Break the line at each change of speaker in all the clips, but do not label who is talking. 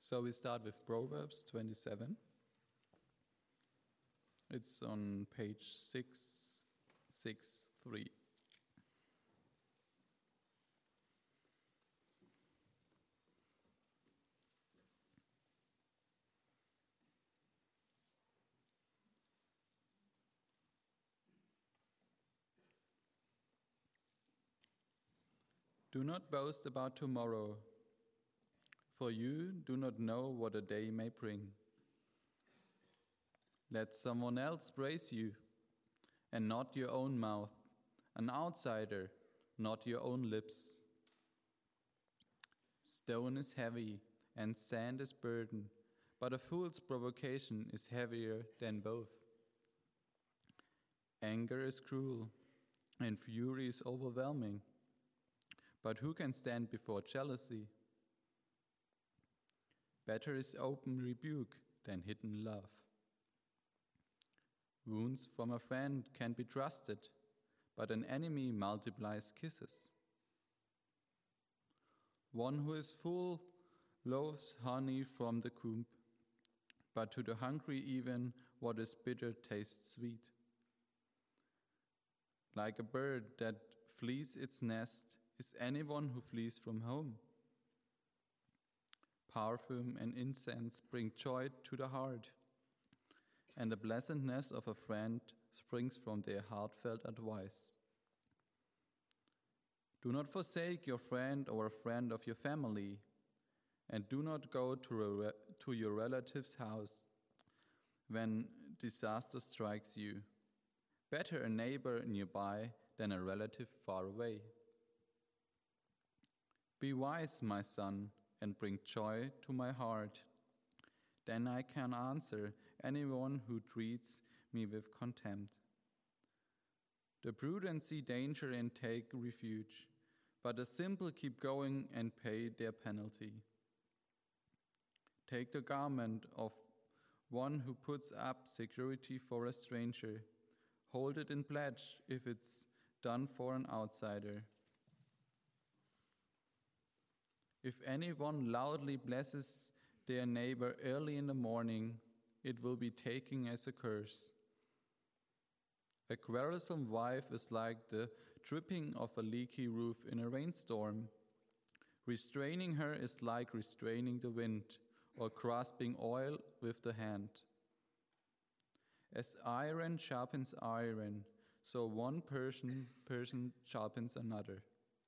So we start with Proverbs 27. It's on page 663. Do not boast about tomorrow, for you do not know what a day may bring. Let someone else praise you, and not your own mouth, an outsider, not your own lips. Stone is heavy, and sand is burden, but a fool's provocation is heavier than both. Anger is cruel, and fury is overwhelming, but who can stand before jealousy? Better is open rebuke than hidden love. Wounds from a friend can be trusted, but an enemy multiplies kisses. One who is full loathes honey from the comb, but to the hungry even what is bitter tastes sweet. Like a bird that flees its nest is anyone who flees from home. Perfume and incense bring joy to the heart, and the pleasantness of a friend springs from their heartfelt advice. Do not forsake your friend or a friend of your family, and do not go to your relative's house when disaster strikes you. Better a neighbor nearby than a relative far away. Be wise, my son, and bring joy to my heart. Then I can answer anyone who treats me with contempt. The prudent see danger and take refuge, but the simple keep going and pay their penalty. Take the garment of one who puts up security for a stranger. Hold it in pledge if it's done for an outsider. If anyone loudly blesses their neighbor early in the morning, it will be taken as a curse. A quarrelsome wife is like the dripping of a leaky roof in a rainstorm. Restraining her is like restraining the wind or grasping oil with the hand. As iron sharpens iron, so one person sharpens another.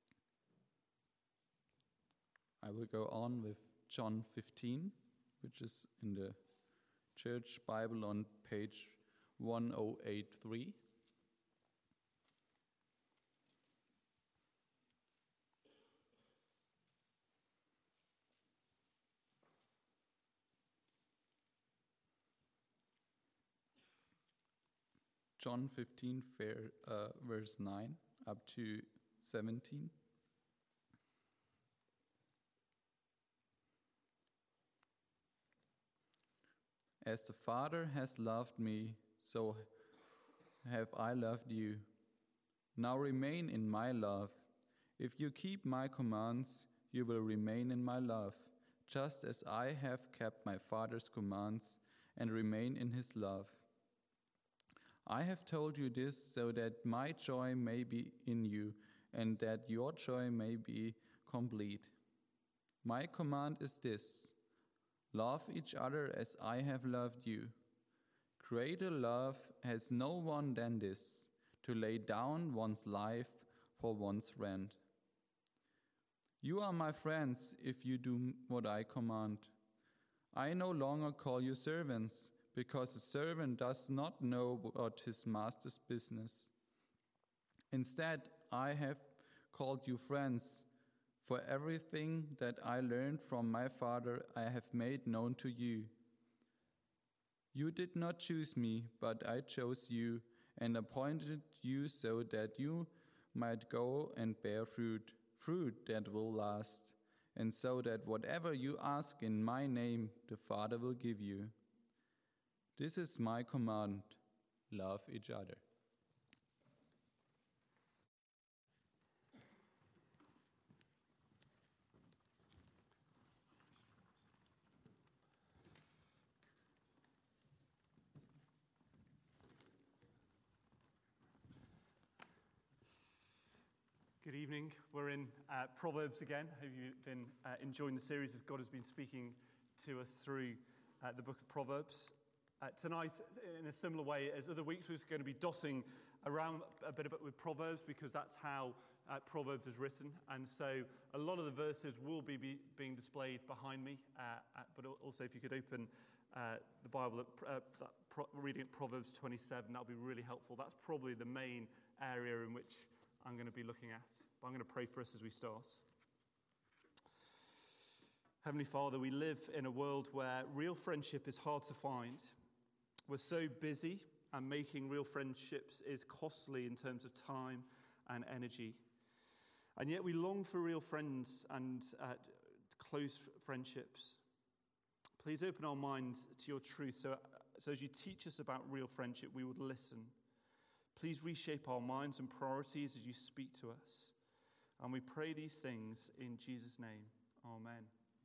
I will go on with John 15, which is in the Church Bible on page 1083. John 15, verse 9 up to 17. As the Father has loved me, so have I loved you. Now remain in my love. If you keep my commands, you will remain in my love, just as I have kept my Father's commands and remain in his love. I have told you this so that my joy may be in you and that your joy may be complete. My command is this: love each other as I have loved you. Greater love has no one than this, to lay down one's life for one's friend. You are my friends if you do what I command. I no longer call you servants, because a servant does not know what his master's business. Instead, I have called you friends, for everything that I learned from my Father I have made known to you. You did not choose me, but I chose you and appointed you so that you might go and bear fruit that will last, and so that whatever you ask in my name, the Father will give you. This is my command: love each other.
Good evening. We're in Proverbs again. Hope you've been enjoying the series as God has been speaking to us through the book of Proverbs. Tonight, in a similar way as other weeks, we're going to be dotting around a bit with Proverbs because that's how Proverbs is written. And so a lot of the verses will be being displayed behind me. But also, if you could open the Bible, reading at Proverbs 27, that would be really helpful. That's probably the main area in which I'm going to be looking at. But I'm going to pray for us as we start. Heavenly Father, we live in a world where real friendship is hard to find. We're so busy, and making real friendships is costly in terms of time and energy. And yet we long for real friends and close friendships. Please open our minds to your truth so as you teach us about real friendship, we would listen. Please reshape our minds and priorities as you speak to us. And we pray these things in Jesus' name. Amen.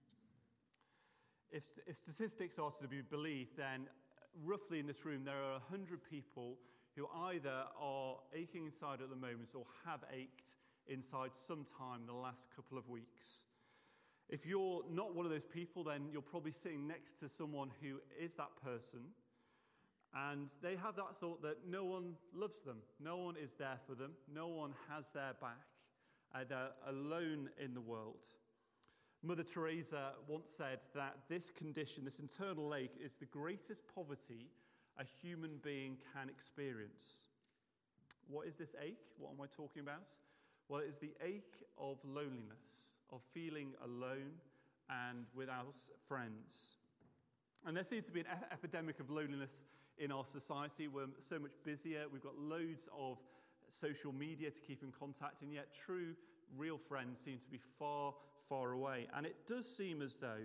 If statistics are to be believed, then roughly in this room there are 100 people who either are aching inside at the moment or have ached inside sometime in the last couple of weeks. If you're not one of those people, then you're probably sitting next to someone who is that person. And they have that thought that no one loves them, no one is there for them, no one has their back. They're alone in the world. Mother Teresa once said that this condition, this internal ache, is the greatest poverty a human being can experience. What is this ache? What am I talking about? Well, it is the ache of loneliness, of feeling alone and without friends. And there seems to be an epidemic of loneliness in our society. We're so much busier. We've got loads of social media to keep in contact, and yet true, real friends seem to be far, far away. And it does seem as though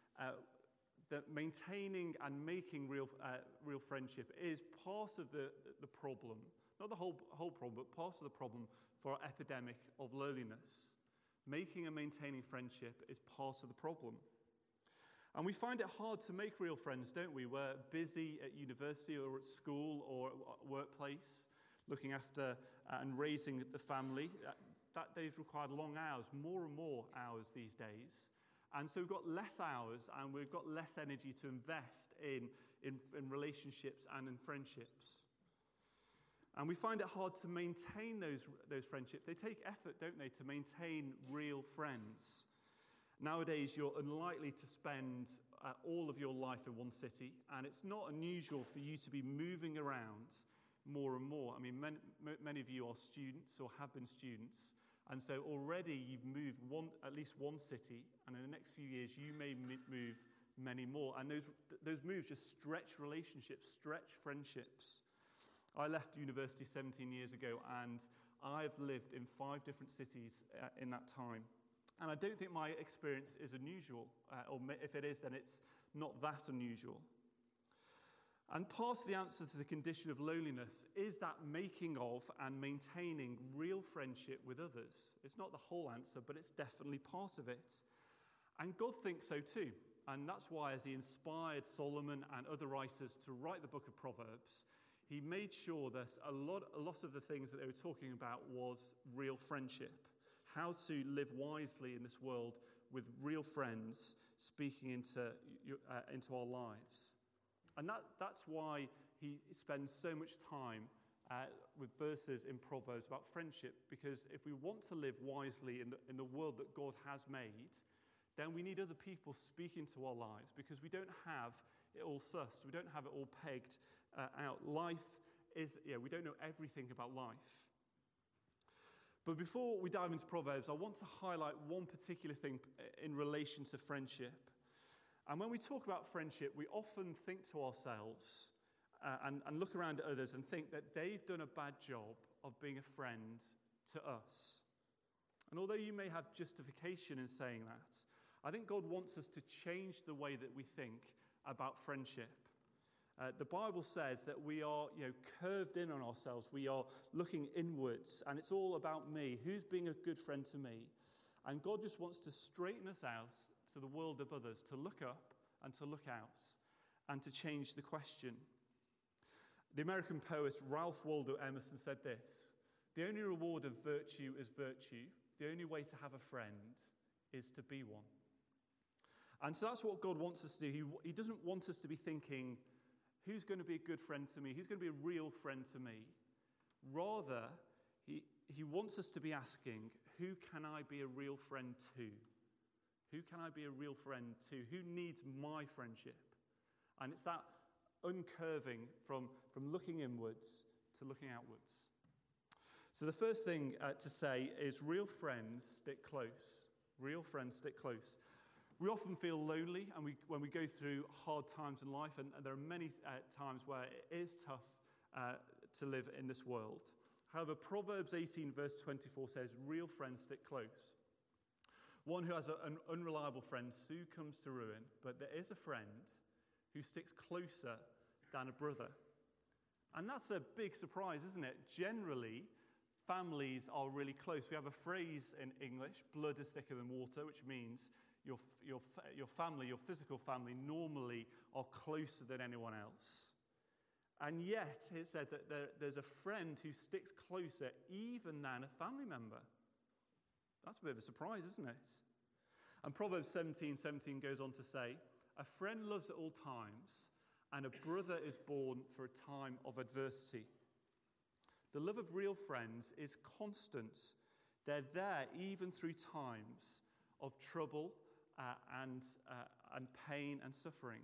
that maintaining and making real friendship is part of the problem. Not the whole problem, but part of the problem for our epidemic of loneliness. Making and maintaining friendship is part of the problem. And we find it hard to make real friends, don't we? We're busy at university or at school or at workplace, looking after and raising the family. That day's required long hours, more and more hours these days. And so we've got less hours and we've got less energy to invest in relationships and in friendships. And we find it hard to maintain those friendships. They take effort, don't they, to maintain real friends. Nowadays, you're unlikely to spend all of your life in one city, and it's not unusual for you to be moving around more and more. I mean, many of you are students or have been students, and so already you've moved at least one city, and in the next few years you may move many more. And those moves just stretch relationships, stretch friendships. I left university 17 years ago, and I've lived in 5 different cities in that time. And I don't think my experience is unusual, or if it is, then it's not that unusual. And part of the answer to the condition of loneliness is that making of and maintaining real friendship with others. It's not the whole answer, but it's definitely part of it. And God thinks so too. And that's why, as he inspired Solomon and other writers to write the book of Proverbs, he made sure that a lot of the things that they were talking about was real friendship. How to live wisely in this world with real friends speaking into our lives. And that's why he spends so much time with verses in Proverbs about friendship, because if we want to live wisely in the world that God has made, then we need other people speaking to our lives, because we don't have it all sussed. We don't have it all pegged out. We don't know everything about life. But before we dive into Proverbs, I want to highlight one particular thing in relation to friendship. And when we talk about friendship, we often think to ourselves and look around at others and think that they've done a bad job of being a friend to us. And although you may have justification in saying that, I think God wants us to change the way that we think about friendship. The Bible says that we are, curved in on ourselves. We are looking inwards, and it's all about me. Who's being a good friend to me? And God just wants to straighten us out to the world of others, to look up and to look out, and to change the question. The American poet Ralph Waldo Emerson said this: The only reward of virtue is virtue. The only way to have a friend is to be one. And so that's what God wants us to do. He doesn't want us to be thinking, who's going to be a good friend to me? Who's going to be a real friend to me? Rather, he wants us to be asking, who can I be a real friend to? Who can I be a real friend to? Who needs my friendship? And it's that uncurving from looking inwards to looking outwards. So the first thing to say is real friends stick close. Real friends stick close. We often feel lonely when we go through hard times in life, and there are many times where it is tough to live in this world. However, Proverbs 18 verse 24 says, real friends stick close. One who has an unreliable friend soon comes to ruin, but there is a friend who sticks closer than a brother. And that's a big surprise, isn't it? Generally, families are really close. We have a phrase in English, blood is thicker than water, which means your family, your physical family, normally are closer than anyone else. And yet, it said that there's a friend who sticks closer even than a family member. That's a bit of a surprise, isn't it? And Proverbs 17:17 goes on to say, a friend loves at all times, and a brother is born for a time of adversity. The love of real friends is constant. They're there even through times of trouble and pain and suffering.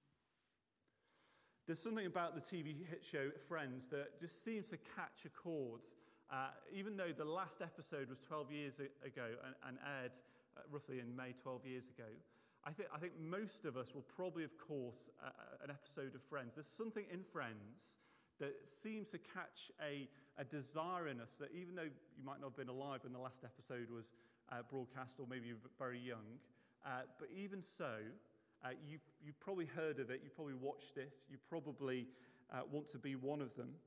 There's something about the TV hit show Friends that just seems to catch a chord. Even though the last episode was 12 years ago and aired roughly in May 12 years ago, I think most of us will probably have caught an episode of Friends. There's something in Friends that seems to catch a desire in us that even though you might not have been alive when the last episode was broadcast, or maybe you're very young, but even so, you've probably heard of it, you've probably watched it, you probably want to be one of them.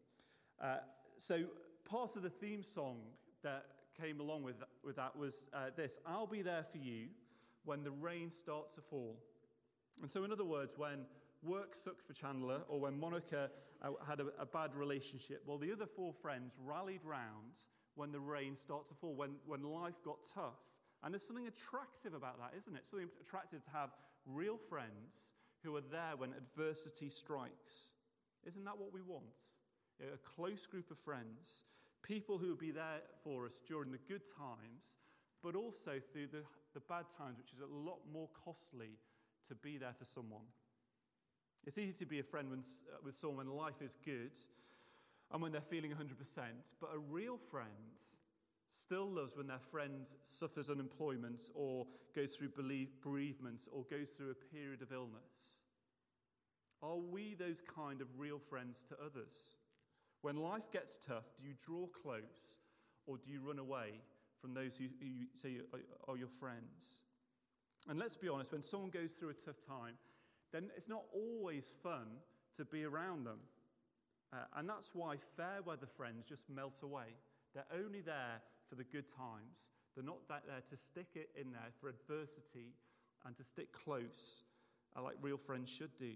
So part of the theme song that came along with that was this: I'll be there for you when the rain starts to fall. And so in other words, when work sucked for Chandler, or when Monica had a bad relationship, well, the other four friends rallied round when the rain started to fall, when life got tough. And there's something attractive about that, isn't it? Something attractive to have real friends who are there when adversity strikes. Isn't that what we want? A close group of friends, people who will be there for us during the good times, but also through the bad times, which is a lot more costly to be there for someone. It's easy to be a friend with someone when life is good and when they're feeling 100%, but a real friend still loves when their friend suffers unemployment or goes through bereavement or goes through a period of illness. Are we those kind of real friends to others? When life gets tough, do you draw close or do you run away from those who you say are your friends? And let's be honest, when someone goes through a tough time, then it's not always fun to be around them. And that's why fair weather friends just melt away. They're only there for the good times. They're not there to stick it in there for adversity and to stick close like real friends should do.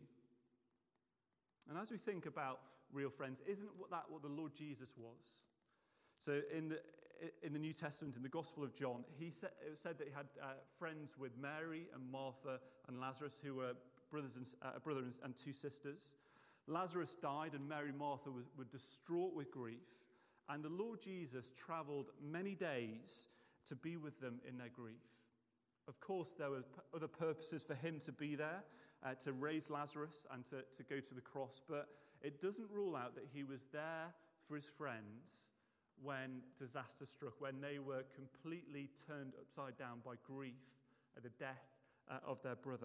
And as we think about real friends, isn't that what the Lord Jesus was? So in the New Testament, in the Gospel of John, it said that he had friends with Mary and Martha and Lazarus, who were a brother and two sisters. Lazarus died, and Mary and Martha were distraught with grief. And the Lord Jesus travelled many days to be with them in their grief. Of course, there were other purposes for him to be there, to raise Lazarus and to go to the cross. But it doesn't rule out that he was there for his friends when disaster struck, when they were completely turned upside down by grief at the death of their brother.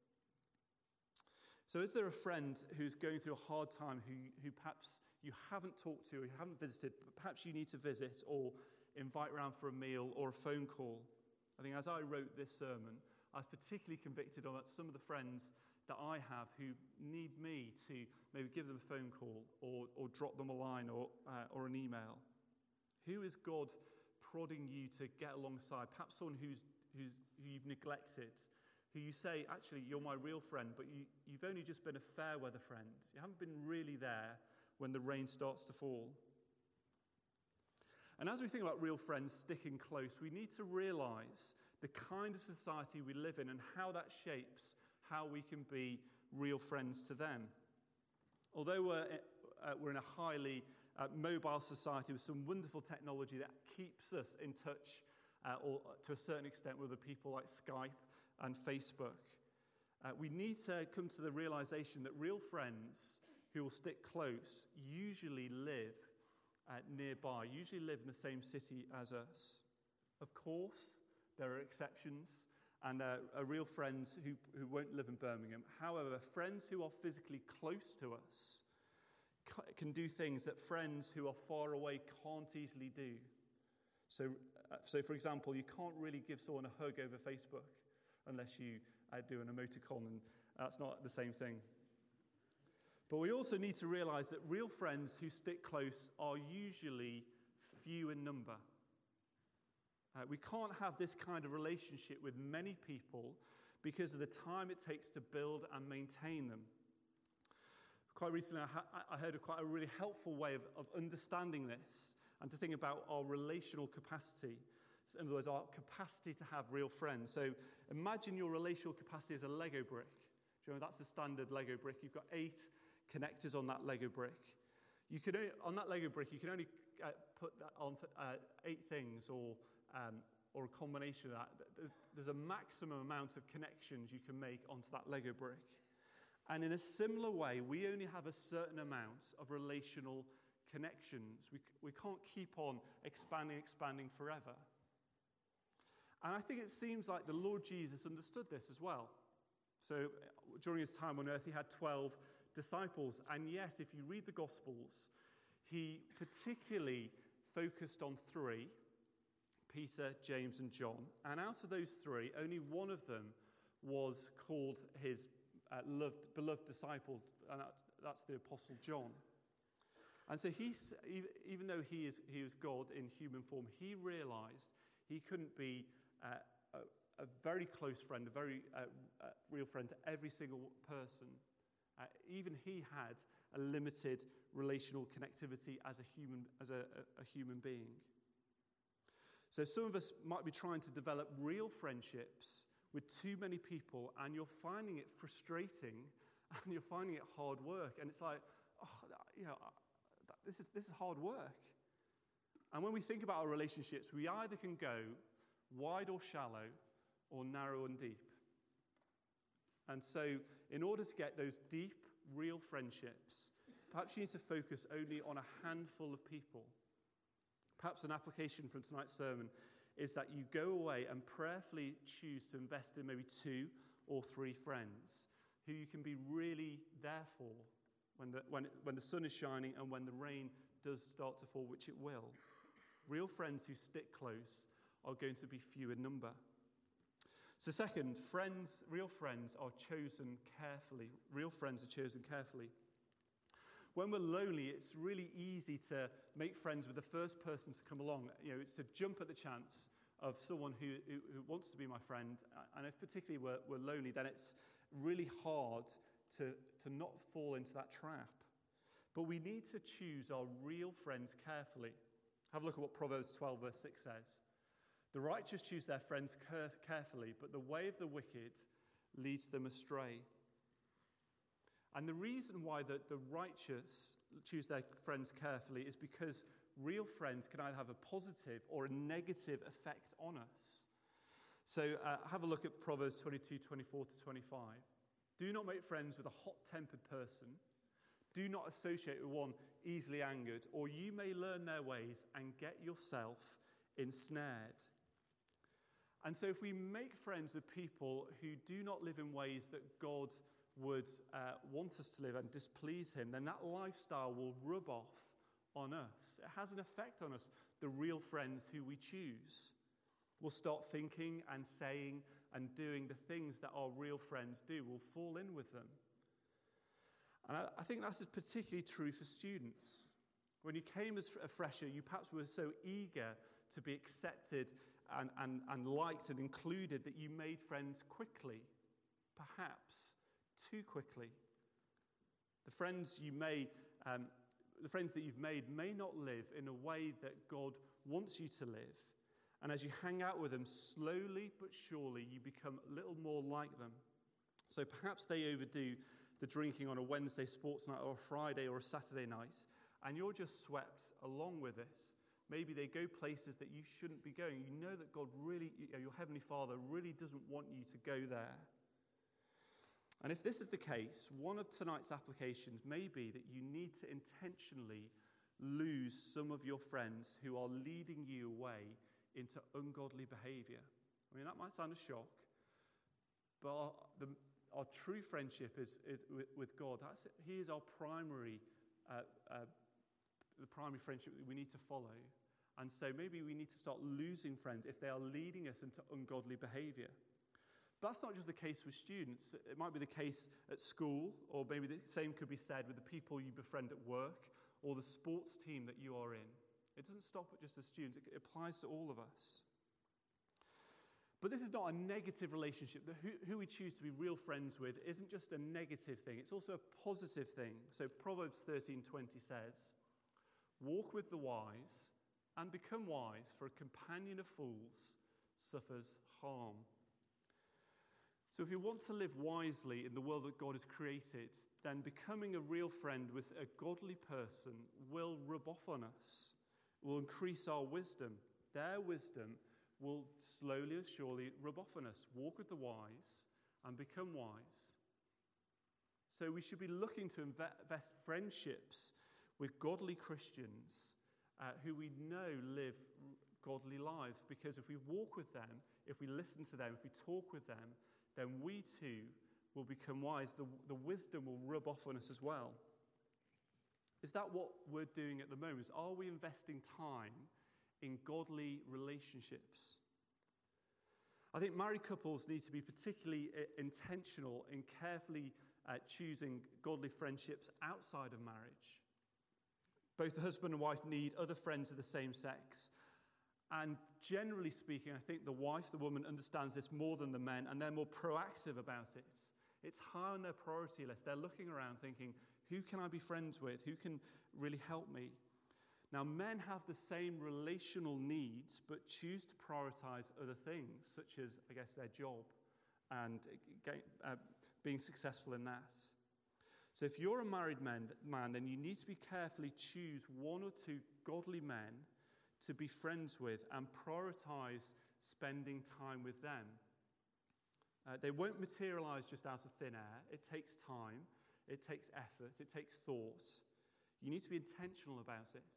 So is there a friend who's going through a hard time who perhaps you haven't talked to, or you haven't visited, but perhaps you need to visit or invite round for a meal or a phone call? I think as I wrote this sermon, I was particularly convicted of some of the friends that I have who need me to maybe give them a phone call or drop them a line or an email. Who is God prodding you to get alongside? Perhaps someone who you've neglected, who you say, actually, you're my real friend, but you've only just been a fair weather friend. You haven't been really there when the rain starts to fall. And as we think about real friends sticking close, we need to realize the kind of society we live in and how that shapes how we can be real friends to them. Although we're in a highly mobile society with some wonderful technology that keeps us in touch, or to a certain extent, with other people like Skype and Facebook, we need to come to the realization that real friends who will stick close usually live nearby, usually live in the same city as us. Of course, there are exceptions, and real friends who won't live in Birmingham. However, friends who are physically close to us can do things that friends who are far away can't easily do. So for example, you can't really give someone a hug over Facebook unless you do an emoticon, and that's not the same thing. But we also need to realize that real friends who stick close are usually few in number. We can't have this kind of relationship with many people because of the time it takes to build and maintain them. Quite recently, I heard a really helpful way of understanding this and to think about our relational capacity. So in other words, our capacity to have real friends. So imagine your relational capacity as a Lego brick. Do you know, that's the standard Lego brick. You've got 8 connectors on that Lego brick. On that Lego brick, you can only put that on 8 things or a combination of that. There's a maximum amount of connections you can make onto that Lego brick. And in a similar way, we only have a certain amount of relational connections. We can't keep on expanding forever. And I think it seems like the Lord Jesus understood this as well. So during his time on earth, he had 12 disciples. And yet, if you read the Gospels, he particularly focused on 3, Peter, James, and John. And out of those 3, only one of them was called his beloved disciple, and that's the Apostle John. And so even though he was God in human form, he realized he couldn't be a very close friend, a very real friend to every single person. Even he had a limited relational connectivity as a human being. So some of us might be trying to develop real friendships with too many people, and you're finding it frustrating, and you're finding it hard work, and it's like, this is hard work. And when we think about our relationships, we either can go wide or shallow, or narrow and deep. And so, in order to get those deep, real friendships, perhaps you need to focus only on a handful of people. Perhaps an application from tonight's sermon is that you go away and prayerfully choose to invest in maybe 2 or 3 friends who you can be really there for when the sun is shining and when the rain does start to fall, which it will. Real friends who stick close are going to be few in number. So second, real friends are chosen carefully. Real friends are chosen carefully. When we're lonely, it's really easy to make friends with the first person to come along. It's to jump at the chance of someone who wants to be my friend. And if particularly we're lonely, then it's really hard to not fall into that trap. But we need to choose our real friends carefully. Have a look at what Proverbs 12 verse 6 says. The righteous choose their friends carefully, but the way of the wicked leads them astray. And the reason why the righteous choose their friends carefully is because real friends can either have a positive or a negative effect on us. So have a look at Proverbs 22, 24 to 25. Do not make friends with a hot-tempered person. Do not associate with one easily angered, or you may learn their ways and get yourself ensnared. And so if we make friends with people who do not live in ways that God would want us to live and displease him, then that lifestyle will rub off on us. It has an effect on us, the real friends who we choose. We'll start thinking and saying and doing the things that our real friends do. We'll fall in with them. And I think that's particularly true for students. When you came as a fresher, you perhaps were so eager to be accepted and liked and included that you made friends quickly, perhaps too quickly. The friends that you've made may not live in a way that God wants you to live. And as you hang out with them, slowly but surely, you become a little more like them. So perhaps they overdo the drinking on a Wednesday sports night or a Friday or a Saturday night, and you're just swept along with it. Maybe they go places that you shouldn't be going. You know that God really, your Heavenly Father really doesn't want you to go there. And if this is the case, one of tonight's applications may be that you need to intentionally lose some of your friends who are leading you away into ungodly behavior. I mean, that might sound a shock, but our true friendship is with God. He is our primary the primary friendship that we need to follow. And so maybe we need to start losing friends if they are leading us into ungodly behavior. But that's not just the case with students. It might be the case at school, or maybe the same could be said with the people you befriend at work or the sports team that you are in. It doesn't stop at just the students. It applies to all of us. But this is not a negative relationship. Who we choose to be real friends with isn't just a negative thing. It's also a positive thing. So Proverbs 13:20 says, "Walk with the wise and become wise, for a companion of fools suffers harm." So if you want to live wisely in the world that God has created, then becoming a real friend with a godly person will rub off on us, will increase our wisdom. Their wisdom will slowly and surely rub off on us. Walk with the wise and become wise. So we should be looking to invest friendships with godly Christians who we know live godly lives. Because if we walk with them, if we listen to them, if we talk with them, then we too will become wise. The wisdom will rub off on us as well. Is that what we're doing at the moment? Are we investing time in godly relationships? I think married couples need to be particularly intentional in carefully choosing godly friendships outside of marriage. Both the husband and wife need other friends of the same sex. And generally speaking, I think the wife, the woman, understands this more than the men, and they're more proactive about it. It's high on their priority list. They're looking around thinking, who can I be friends with? Who can really help me? Now, men have the same relational needs, but choose to prioritize other things, such as, I guess, their job and being successful in that. So if you're a married man, then you need to be carefully choose one or two godly men to be friends with and prioritize spending time with them. They won't materialize just out of thin air. It takes time, it takes effort, it takes thought. You need to be intentional about it.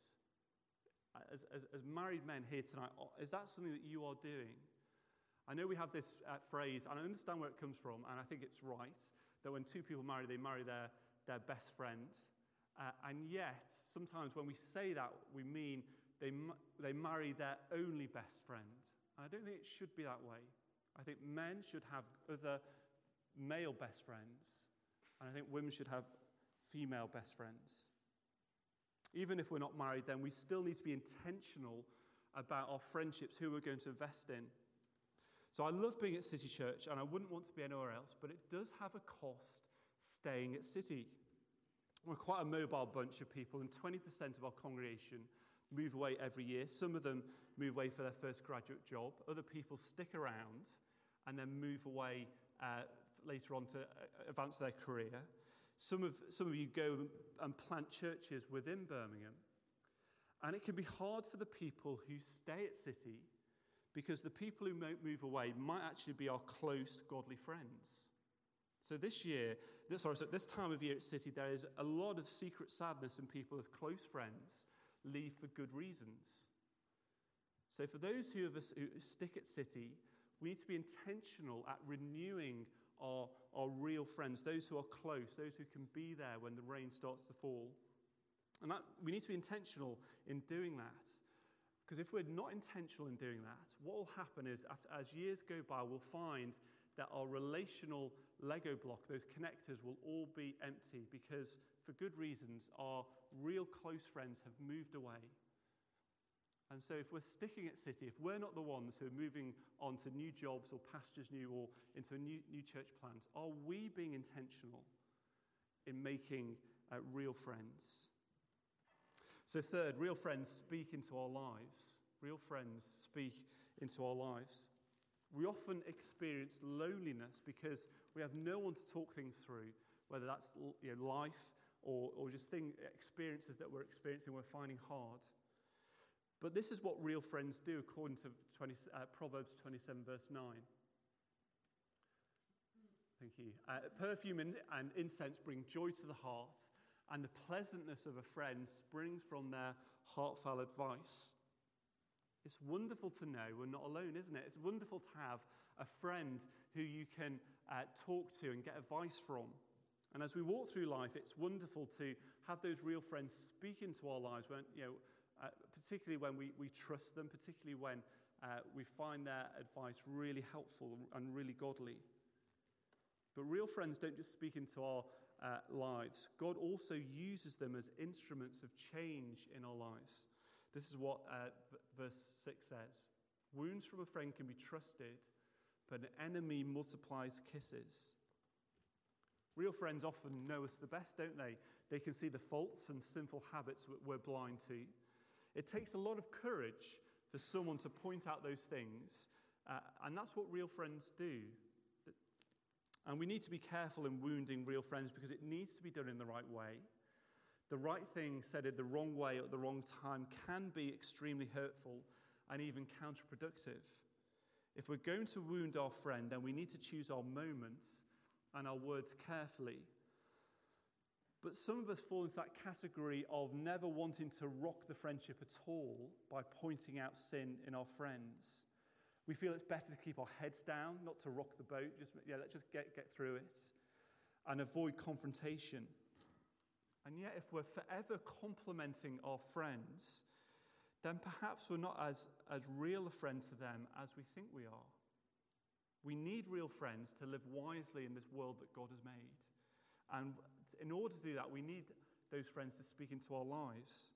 As married men here tonight, is that something that you are doing? I know we have this phrase, and I understand where it comes from, and I think it's right, that when two people marry, they marry their best friend. And yet, sometimes when we say that, we mean they marry their only best friend. And I don't think it should be that way. I think men should have other male best friends, and I think women should have female best friends. Even if we're not married, then we still need to be intentional about our friendships, who we're going to invest in. So I love being at City Church, and I wouldn't want to be anywhere else, but it does have a cost staying at City. We're quite a mobile bunch of people, and 20% of our congregation move away every year. Some of them move away for their first graduate job. Other people stick around and then move away later on to advance their career. Some of you go and plant churches within Birmingham. And it can be hard for the people who stay at City because the people who move away might actually be our close, godly friends. So this time of year at City, there is a lot of secret sadness in people as close friends leave for good reasons. So for those who stick at City, we need to be intentional at renewing our real friends, those who are close, those who can be there when the rain starts to fall. And we need to be intentional in doing that. Because if we're not intentional in doing that, what will happen is, as years go by, we'll find that our relational Lego block, those connectors, will all be empty because, for good reasons, our real close friends have moved away. And so if we're sticking at City, if we're not the ones who are moving on to new jobs or pastures new or into a new church plant, are we being intentional in making real friends? So third, real friends speak into our lives. Real friends speak into our lives. We often experience loneliness because we have no one to talk things through, whether that's life or just experiences that we're experiencing we're finding hard. But this is what real friends do according to Proverbs 27 verse 9. Thank you. Perfume and incense bring joy to the heart, and the pleasantness of a friend springs from their heartfelt advice. It's wonderful to know we're not alone, isn't it? It's wonderful to have a friend who you can talk to and get advice from. And as we walk through life, it's wonderful to have those real friends speak into our lives, when, particularly when we trust them, particularly when we find their advice really helpful and really godly. But real friends don't just speak into our lives. God also uses them as instruments of change in our lives. This is what verse 6 says. Wounds from a friend can be trusted, but an enemy multiplies kisses. Real friends often know us the best, don't they? They can see the faults and sinful habits we're blind to. It takes a lot of courage for someone to point out those things, and that's what real friends do. And we need to be careful in wounding real friends because it needs to be done in the right way. The right thing said in the wrong way at the wrong time can be extremely hurtful and even counterproductive. If we're going to wound our friend, then we need to choose our moments and our words carefully. But some of us fall into that category of never wanting to rock the friendship at all by pointing out sin in our friends. We feel it's better to keep our heads down, not to rock the boat. Let's just get through it and avoid confrontation. And yet, if we're forever complimenting our friends, then perhaps we're not as real a friend to them as we think we are. We need real friends to live wisely in this world that God has made. And in order to do that, we need those friends to speak into our lives.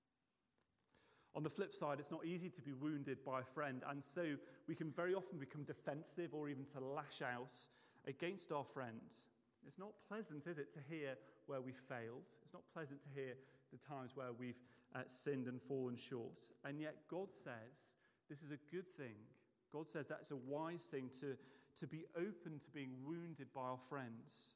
On the flip side, it's not easy to be wounded by a friend, and so we can very often become defensive or even to lash out against our friend. It's not pleasant, is it, to hear where we failed? It's not pleasant to hear the times where we've sinned and fallen short. And yet God says this is a good thing. God says that's a wise thing to be open to being wounded by our friends.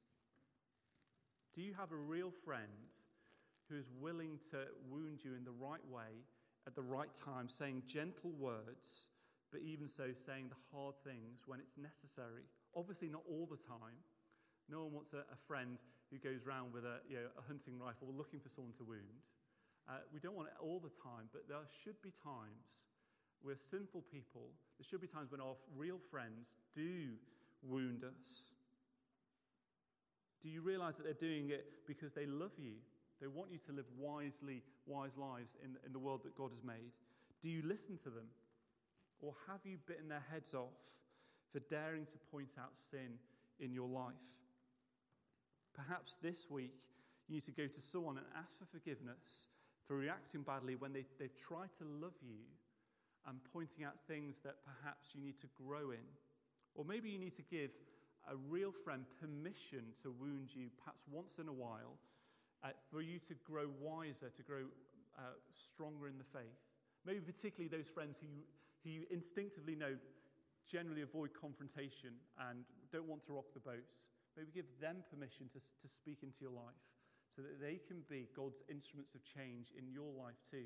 Do you have a real friend who is willing to wound you in the right way, at the right time, saying gentle words, but even so saying the hard things when it's necessary? Obviously not all the time. No one wants a friend who goes around with a hunting rifle looking for someone to wound. We don't want it all the time, but there should be times. We're sinful people. There should be times when our real friends do wound us. Do you realize that they're doing it because they love you? They want you to live wise lives in the world that God has made. Do you listen to them? Or have you bitten their heads off for daring to point out sin in your life? Perhaps this week you need to go to someone and ask for forgiveness for reacting badly when they've tried to love you and pointing out things that perhaps you need to grow in. Or maybe you need to give a real friend permission to wound you perhaps once in a while for you to grow wiser, to grow stronger in the faith. Maybe particularly those friends who you instinctively know generally avoid confrontation and don't want to rock the boats. Maybe give them permission to speak into your life so that they can be God's instruments of change in your life too.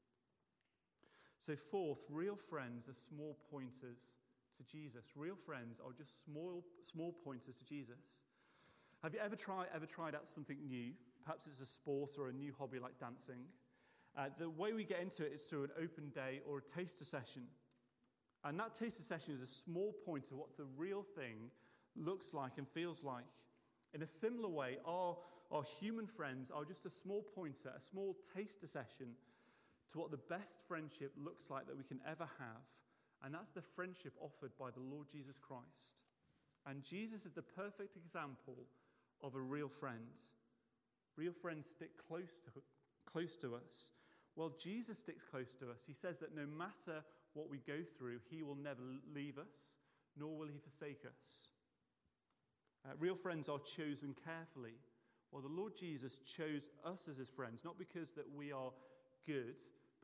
So fourth, real friends are small pointers to Jesus. Real friends are just small pointers to Jesus. Have you ever tried out something new? Perhaps it's a sport or a new hobby like dancing. The way we get into it is through an open day or a taster session. And that taster session is a small pointer of what the real thing looks like and feels like. In a similar way, our human friends are just a small pointer, a small taster session to what the best friendship looks like that we can ever have. And that's the friendship offered by the Lord Jesus Christ. And Jesus is the perfect example of a real friend. Real friends stick close to us. Well, Jesus sticks close to us. He says that no matter what we go through, he will never leave us, nor will he forsake us. Real friends are chosen carefully. Well, the Lord Jesus chose us as his friends, not because that we are good,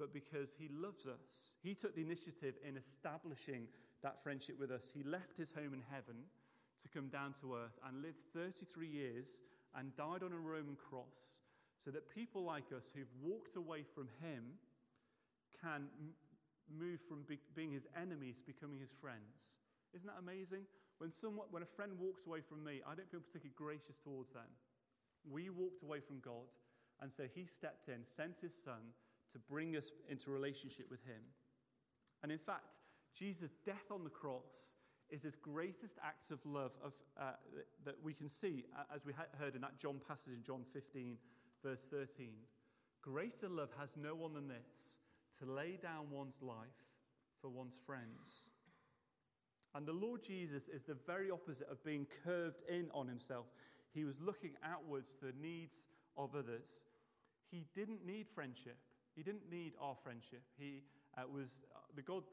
but because he loves us. He took the initiative in establishing that friendship with us. He left his home in heaven to come down to earth and live 33 years and died on a Roman cross so that people like us who've walked away from him can move from being his enemies to becoming his friends. Isn't that amazing? When a friend walks away from me, I don't feel particularly gracious towards them. We walked away from God, and so he stepped in, sent his son to bring us into relationship with him. And in fact, Jesus' death on the cross is his greatest acts of love that we can see, as we heard in that John passage in John 15, verse 13. Greater love has no one than this, to lay down one's life for one's friends. And the Lord Jesus is the very opposite of being curved in on himself. He was looking outwards to the needs of others. He didn't need friendship. He didn't need our friendship. He was the God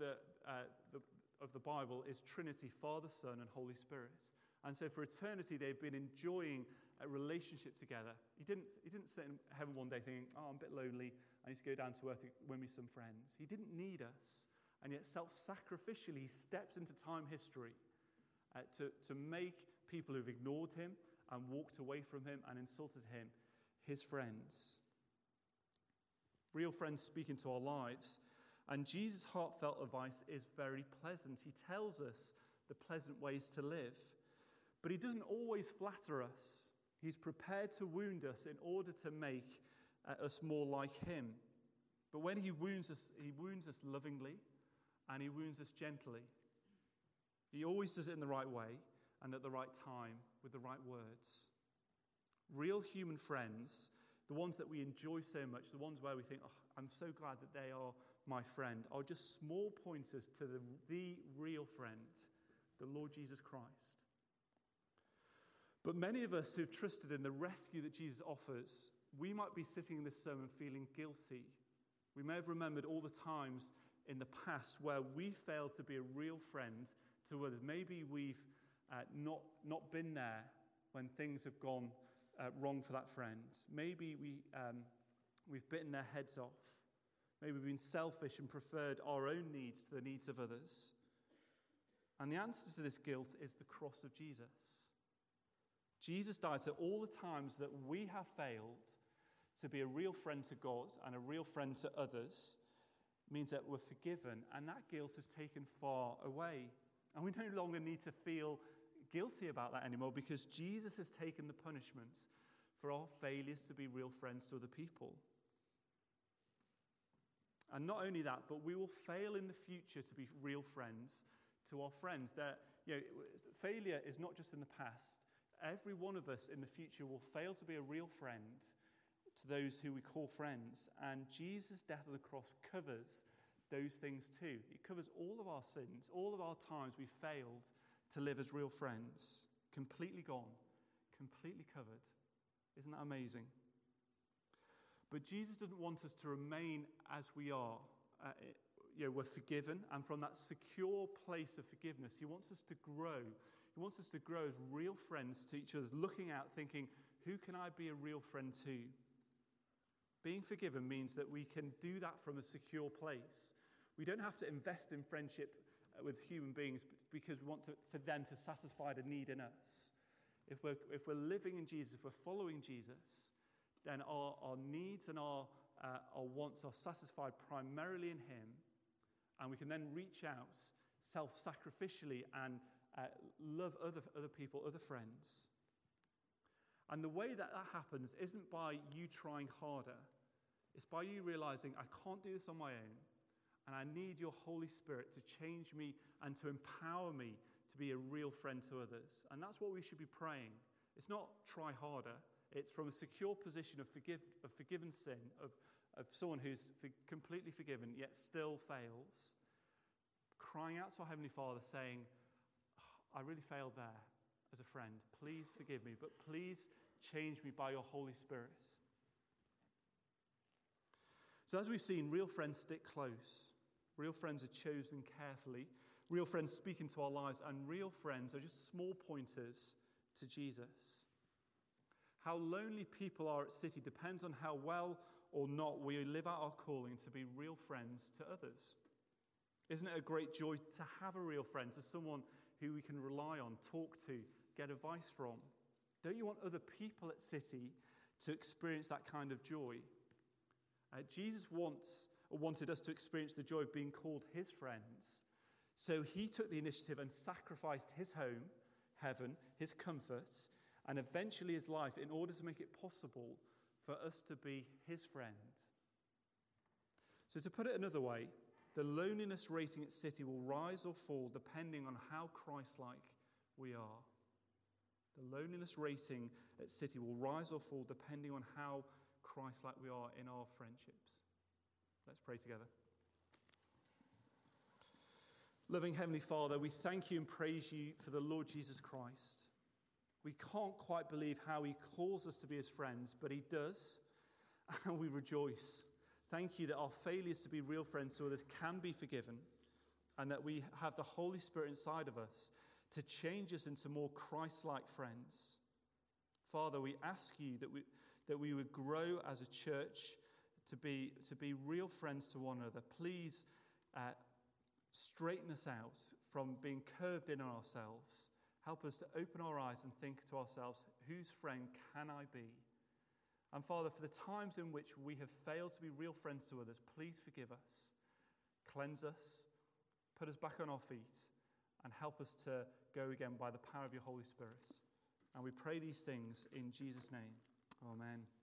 of the Bible is Trinity, Father, Son, and Holy Spirit. And so for eternity, they've been enjoying a relationship together. He didn't sit in heaven one day thinking, I'm a bit lonely, I need to go down to earth to win me some friends. He didn't need us. And yet self-sacrificially, he steps into time history to make people who've ignored him and walked away from him and insulted him his friends. Real friends speak into our lives. And Jesus' heartfelt advice is very pleasant. He tells us the pleasant ways to live. But he doesn't always flatter us. He's prepared to wound us in order to make us more like him. But when he wounds us lovingly, and he wounds us gently. He always does it in the right way and at the right time with the right words. Real human friends, the ones that we enjoy so much, the ones where we think, I'm so glad that they are my friend, are just small pointers to the real friend, the Lord Jesus Christ. But many of us who've trusted in the rescue that Jesus offers, we might be sitting in this sermon feeling guilty. We may have remembered all the times in the past where we failed to be a real friend to others. Maybe we've not been there when things have gone wrong for that friend. Maybe we've bitten their heads off. Maybe we've been selfish and preferred our own needs to the needs of others. And the answer to this guilt is the cross of Jesus. Jesus died so all the times that we have failed to be a real friend to God and a real friend to others means that we're forgiven, and that guilt is taken far away. And we no longer need to feel guilty about that anymore because Jesus has taken the punishments for our failures to be real friends to other people. And not only that, but we will fail in the future to be real friends to our friends. Failure is not just in the past. Every one of us in the future will fail to be a real friend to those who we call friends. And Jesus' death on the cross covers those things too. It covers all of our sins, all of our times we failed to live as real friends. Completely gone, completely covered. Isn't that amazing? But Jesus doesn't want us to remain as we are. We're forgiven, and from that secure place of forgiveness, he wants us to grow. He wants us to grow as real friends to each other, looking out, thinking, who can I be a real friend to? Being forgiven means that we can do that from a secure place. We don't have to invest in friendship with human beings because we want for them to satisfy the need in us. If we're living in Jesus, if we're following Jesus, then our needs and our wants are satisfied primarily in him, and we can then reach out self-sacrificially and love other people, other friends. And the way that happens isn't by you trying harder. It's by you realizing, I can't do this on my own, and I need your Holy Spirit to change me and to empower me to be a real friend to others. And that's what we should be praying. It's not try harder. It's from a secure position of forgiven sin, of someone who's completely forgiven yet still fails, crying out to our Heavenly Father saying, I really failed there as a friend. Please forgive me, but please change me by your Holy Spirit. So as we've seen, real friends stick close. Real friends are chosen carefully. Real friends speak into our lives, and real friends are just small pointers to Jesus. How lonely people are at City depends on how well or not, we live out our calling to be real friends to others. Isn't it a great joy to have a real friend, to someone who we can rely on, talk to, get advice from? Don't you want other people at City to experience that kind of joy? Jesus wanted us to experience the joy of being called his friends. So he took the initiative and sacrificed his home, heaven, his comforts, and eventually his life in order to make it possible for us to be his friend. So to put it another way, the loneliness rating at City will rise or fall depending on how Christ-like we are. The loneliness rating at City will rise or fall depending on how Christ-like we are in our friendships. Let's pray together. Loving Heavenly Father, we thank you and praise you for the Lord Jesus Christ. We can't quite believe how he calls us to be his friends, but he does, and we rejoice. Thank you that our failures to be real friends to others can be forgiven, and that we have the Holy Spirit inside of us to change us into more Christ-like friends. Father, we ask you that we would grow as a church to be real friends to one another. Please straighten us out from being curved in on ourselves. Help us to open our eyes and think to ourselves, whose friend can I be? And Father, for the times in which we have failed to be real friends to others, please forgive us, cleanse us, put us back on our feet, and help us to go again by the power of your Holy Spirit. And we pray these things in Jesus' name. Amen.